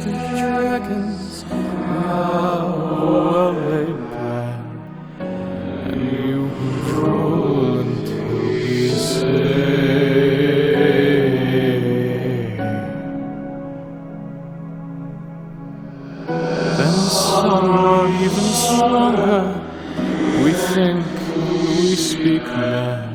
the dragons have well laid plan, and you control until we say. Then some are even stronger. We think, we speak mad.